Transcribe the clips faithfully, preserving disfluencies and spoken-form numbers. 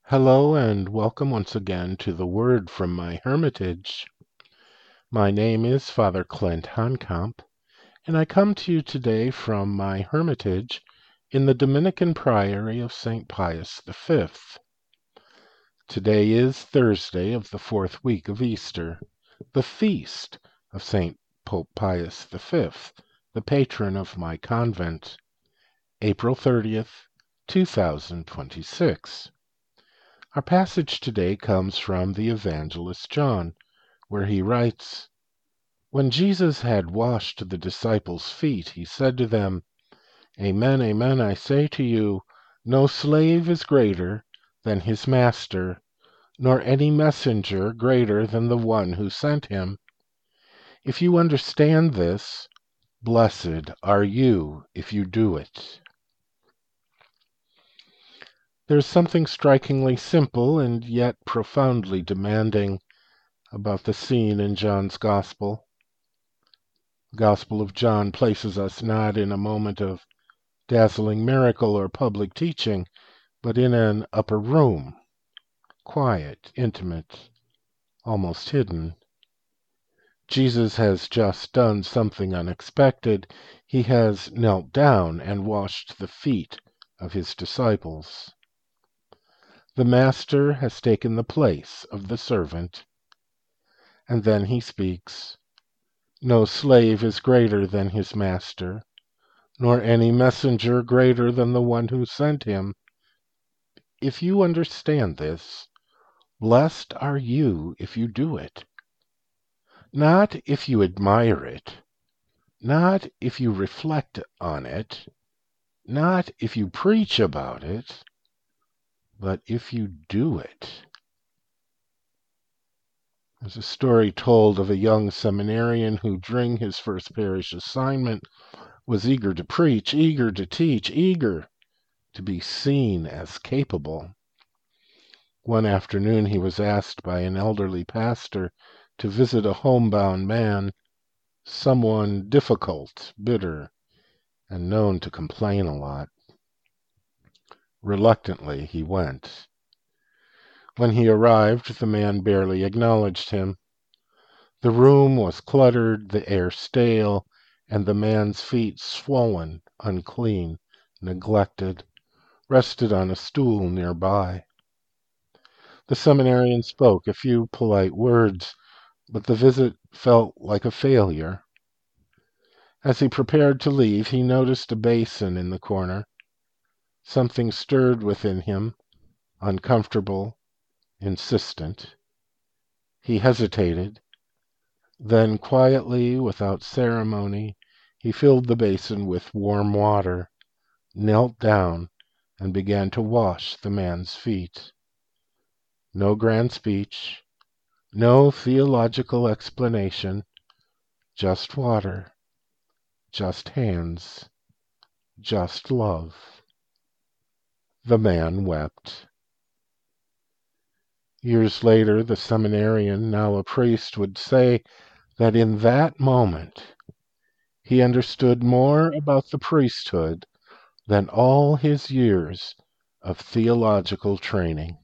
Hello and welcome once again to the Word from my Hermitage. My name is Father Clint Honkamp, and I come to you today from my Hermitage in the Dominican Priory of Saint Pius the Fifth. Today is Thursday of the fourth week of Easter, the feast of Saint Pope Pius the Fifth, the patron of my convent, April thirtieth, two thousand twenty-six. Our passage today comes from the Evangelist John, where he writes, "When Jesus had washed the disciples' feet, he said to them, 'Amen, amen, I say to you, no slave is greater than his master, nor any messenger greater than the one who sent him. If you understand this, blessed are you if you do it.'" There's something strikingly simple and yet profoundly demanding about the scene in John's Gospel. The Gospel of John places us not in a moment of dazzling miracle or public teaching, but in an upper room, quiet, intimate, almost hidden. Jesus has just done something unexpected. He has knelt down and washed the feet of his disciples. The Master has taken the place of the servant. And then he speaks, "No slave is greater than his master, nor any messenger greater than the one who sent him. If you understand this, blessed are you if you do it. Not if you admire it, not if you reflect on it, not if you preach about it, but if you do it." There's a story told of a young seminarian who, during his first parish assignment, was eager to preach, eager to teach, eager to be seen as capable. One afternoon he was asked by an elderly pastor to visit a homebound man, someone difficult, bitter, and known to complain a lot. Reluctantly he went. When he arrived, the man barely acknowledged him. The room was cluttered, the air stale, and the man's feet swollen, unclean, neglected, rested on a stool nearby. The seminarian spoke a few polite words, but the visit felt like a failure. As he prepared to leave, he noticed a basin in the corner. Something stirred within him, uncomfortable, insistent. He hesitated. Then quietly, without ceremony, he filled the basin with warm water, knelt down, and began to wash the man's feet. No grand speech, no theological explanation, just water, just hands, just love. The man wept. Years later, the seminarian, now a priest, would say that in that moment he understood more about the priesthood than all his years of theological training.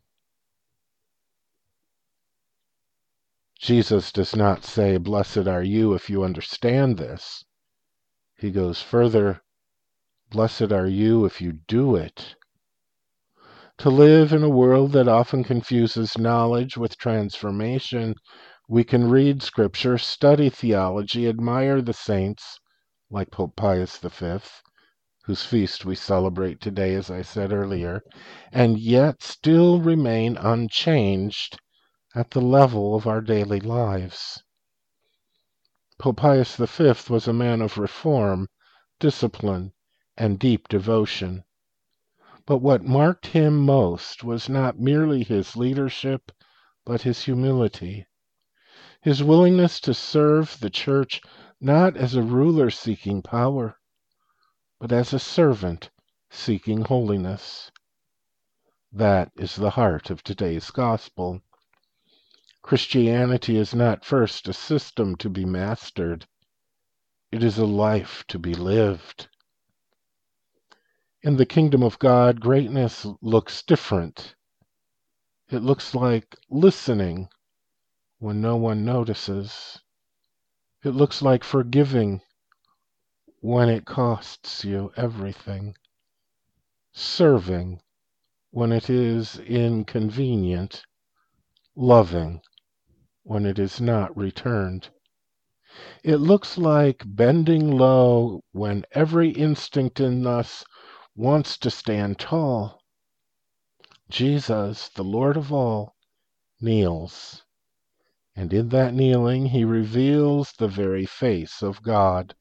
Jesus does not say, "Blessed are you if you understand this." He goes further, "Blessed are you if you do it." To live in a world that often confuses knowledge with transformation, we can read Scripture, study theology, admire the saints, like Pope Pius the Fifth, whose feast we celebrate today, as I said earlier, and yet still remain unchanged at the level of our daily lives. Pope Pius the Fifth was a man of reform, discipline, and deep devotion. But what marked him most was not merely his leadership, but his humility, his willingness to serve the Church not as a ruler seeking power, but as a servant seeking holiness. That is the heart of today's gospel. Christianity is not first a system to be mastered. It is a life to be lived. In the kingdom of God, greatness looks different. It looks like listening when no one notices. It looks like forgiving when it costs you everything. Serving when it is inconvenient. Loving when it is not returned. It looks like bending low when every instinct in us wants to stand tall. Jesus, the Lord of all, kneels, and in that kneeling he reveals the very face of God.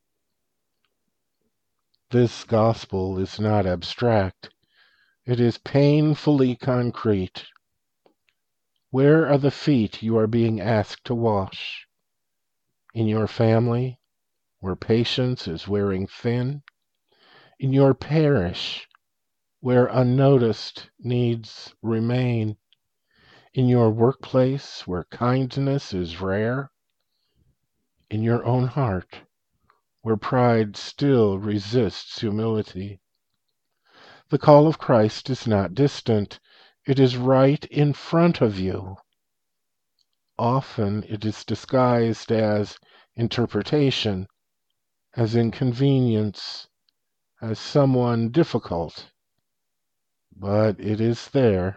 This gospel is not abstract. It is painfully concrete. Where are the feet you are being asked to wash? In your family, where patience is wearing thin? In your parish, where unnoticed needs remain? In your workplace, where kindness is rare? In your own heart, where pride still resists humility? The call of Christ is not distant. It is right in front of you. Often it is disguised as interpretation, as inconvenience, as someone difficult. But it is there.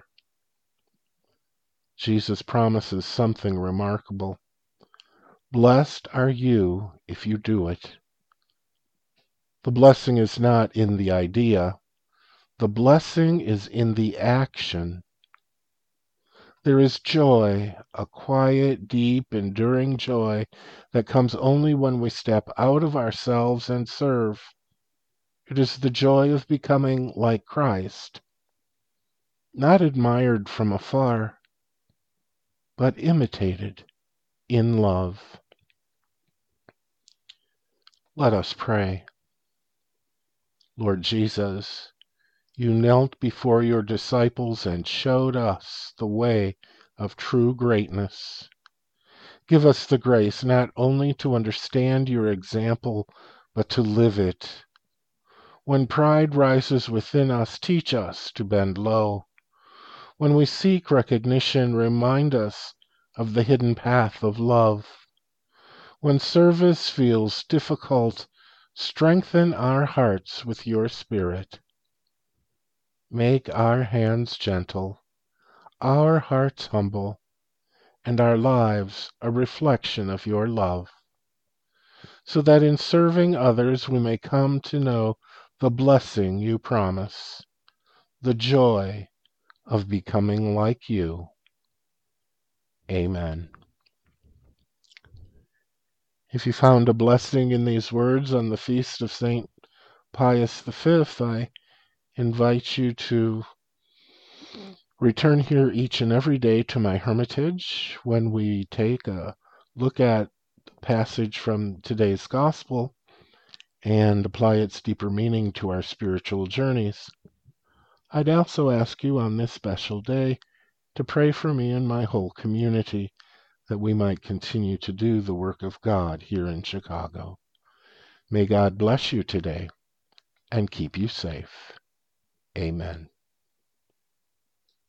Jesus promises something remarkable. Blessed are you if you do it. The blessing is not in the idea. The blessing is in the action. There is joy, a quiet, deep, enduring joy that comes only when we step out of ourselves and serve. It is the joy of becoming like Christ, not admired from afar, but imitated in love. Let us pray. Lord Jesus, you knelt before your disciples and showed us the way of true greatness. Give us the grace not only to understand your example, but to live it. When pride rises within us, teach us to bend low. When we seek recognition, remind us of the hidden path of love. When service feels difficult, strengthen our hearts with your Spirit. Make our hands gentle, our hearts humble, and our lives a reflection of your love, so that in serving others we may come to know the blessing you promise, the joy of becoming like you. Amen. If you found a blessing in these words on the feast of Saint Pius the Fifth, I invite you to return here each and every day to my hermitage when we take a look at the passage from today's gospel and apply its deeper meaning to our spiritual journeys. I'd also ask you on this special day to pray for me and my whole community, that we might continue to do the work of God here in Chicago. May God bless you today and keep you safe. Amen.